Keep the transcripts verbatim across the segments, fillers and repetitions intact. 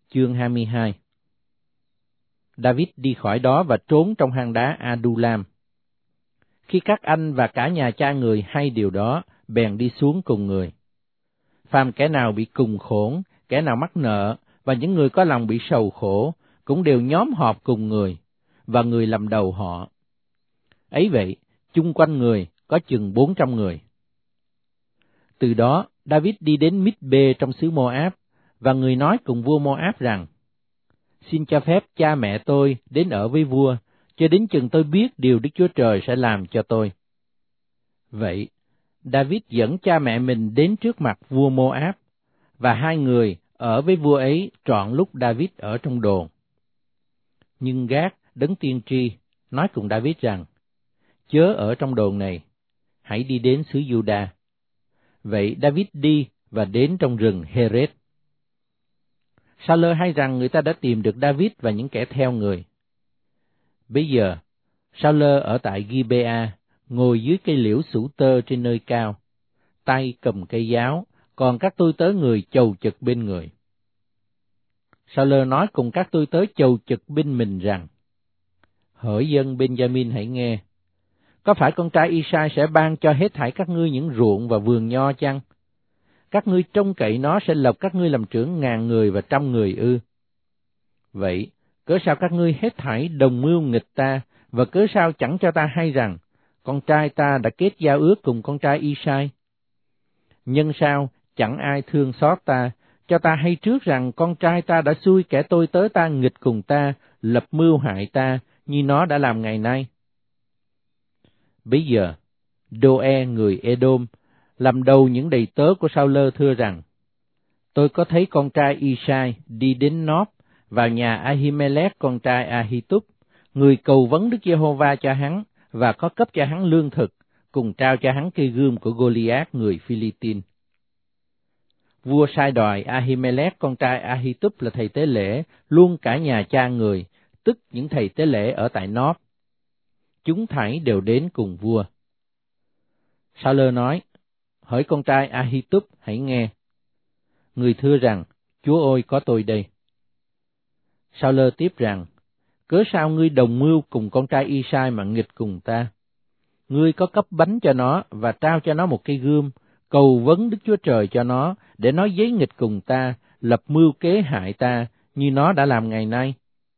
chương hai mươi hai. David đi khỏi đó và trốn trong hang đá Adullam. Khi các anh và cả nhà cha người hay điều đó, bèn đi xuống cùng người. Phàm kẻ nào bị cùng khốn, kẻ nào mắc nợ, và những người có lòng bị sầu khổ, cũng đều nhóm họp cùng người, và người làm đầu họ. Ấy vậy, chung quanh người có chừng bốn trăm người. Từ đó, David đi đến Mít-bê trong xứ Mô-áp, và người nói cùng vua Mô-áp rằng, xin cho phép cha mẹ tôi đến ở với vua, cho đến chừng tôi biết điều Đức Chúa Trời sẽ làm cho tôi. Vậy, David dẫn cha mẹ mình đến trước mặt vua Mô-áp, và hai người ở với vua ấy trọn lúc David ở trong đồn. Nhưng Gát, đấng tiên tri, nói cùng David rằng, chớ ở trong đồn này, hãy đi đến xứ Giu-đa. Vậy David đi và đến trong rừng Hê-rết. Sa-lơ hay rằng người ta đã tìm được David và những kẻ theo người. Bây giờ, Sa-lơ ở tại Ghi-bê-a, ngồi dưới cây liễu sủ tơ trên nơi cao, tay cầm cây giáo, còn các tôi tớ người chầu chực bên người. Sa-lơ nói cùng các tôi tớ chầu chực bên mình rằng, hỡi dân Ben-gia-min hãy nghe, có phải con trai Y-sai sẽ ban cho hết thảy các ngươi những ruộng và vườn nho chăng? Các ngươi trông cậy nó sẽ lập các ngươi làm trưởng ngàn người và trăm người ư? Vậy, cớ sao các ngươi hết thảy đồng mưu nghịch ta, và cớ sao chẳng cho ta hay rằng, con trai ta đã kết giao ước cùng con trai Y-sai? Nhân sao chẳng ai thương xót ta, cho ta hay trước rằng con trai ta đã xui kẻ tôi tớ ta nghịch cùng ta, lập mưu hại ta, như nó đã làm ngày nay? Bây giờ, Đô-e người Edom, làm đầu những đầy tớ của Sa-lơ thưa rằng, tôi có thấy con trai Y-sai đi đến Nóp, vào nhà A-hi-mê-lét con trai A-hi-túp, người cầu vấn Đức Giê-hô-va cho hắn, và có cấp cho hắn lương thực, cùng trao cho hắn cây gươm của Gô-li-át người Phi-li-tin. Vua sai đòi A-hi-mê-lét con trai A-hi-túp là thầy tế lễ, luôn cả nhà cha người, tức những thầy tế lễ ở tại Nóp. Chúng thảy đều đến cùng vua. Sa-lơ nói, hỡi con trai A-hi-túp hãy nghe. Người thưa rằng, Chúa ơi có tôi đây. Sa-lơ tiếp rằng, cớ sao ngươi đồng mưu cùng con trai Y-sai mà nghịch cùng ta? Ngươi có cấp bánh cho nó và trao cho nó một cây gươm, cầu vấn Đức Chúa Trời cho nó, để nó giấy nghịch cùng ta, lập mưu kế hại ta, như nó đã làm ngày nay.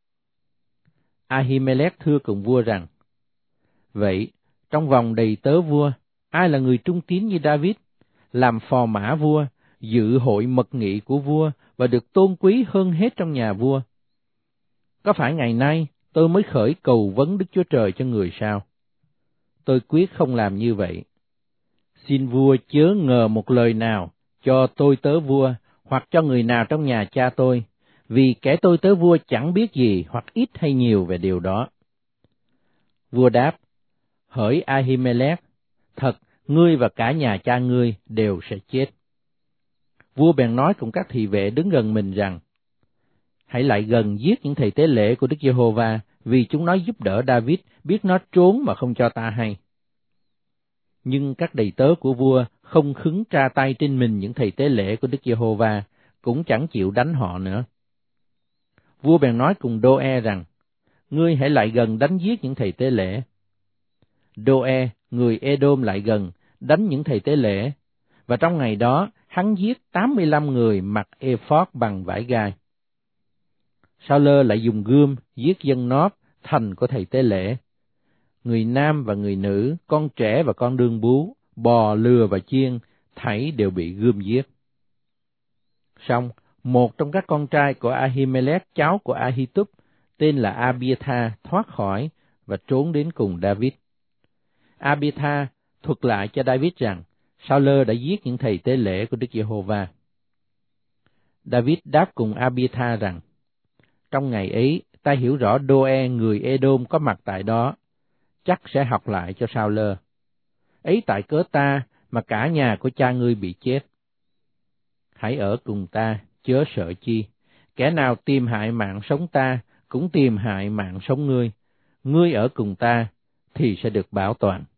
A-hi-mê-lét thưa cùng vua rằng, vậy, trong vòng đầy tớ vua, ai là người trung tín như David, làm phò mã vua, dự hội mật nghị của vua, và được tôn quý hơn hết trong nhà vua? Có phải ngày nay tôi mới khởi cầu vấn Đức Chúa Trời cho người sao? Tôi quyết không làm như vậy. Xin vua chớ ngờ một lời nào cho tôi tớ vua, hoặc cho người nào trong nhà cha tôi, vì kẻ tôi tớ vua chẳng biết gì hoặc ít hay nhiều về điều đó. Vua đáp, hỡi A-hi-mê-lét, thật, ngươi và cả nhà cha ngươi đều sẽ chết. Vua bèn nói cùng các thị vệ đứng gần mình rằng, hãy lại gần giết những thầy tế lễ của Đức Giê-hô-va, vì chúng nó giúp đỡ David, biết nó trốn mà không cho ta hay. Nhưng các đầy tớ của vua không khứng tra tay trên mình những thầy tế lễ của Đức Giê-hô-va, cũng chẳng chịu đánh họ nữa. Vua bèn nói cùng Đô-e rằng, ngươi hãy lại gần đánh giết những thầy tế lễ. Đô-e, người Edom lại gần, đánh những thầy tế lễ, và trong ngày đó, hắn giết tám mươi lăm người mặc ephod bằng vải gai. Sa-lơ lại dùng gươm giết dân Nóp, thành của thầy tế lễ. Người nam và người nữ, con trẻ và con đương bú, bò, lừa và chiên, thảy đều bị gươm giết. Song, một trong các con trai của A-hi-mê-lét, cháu của A-hi-túp, tên là A-bi-tha, thoát khỏi và trốn đến cùng David. A-bi-tha thuật lại cho David rằng, Sa-lơ đã giết những thầy tế lễ của Đức Giê-hô-va. David đáp cùng A-bi-tha rằng, trong ngày ấy, ta hiểu rõ Đô-e người Edom có mặt tại đó, chắc sẽ học lại cho Sa-lơ. Ấy tại cớ ta mà cả nhà của cha ngươi bị chết. Hãy ở cùng ta, chớ sợ chi. Kẻ nào tìm hại mạng sống ta, cũng tìm hại mạng sống ngươi. Ngươi ở cùng ta, thì sẽ được bảo toàn.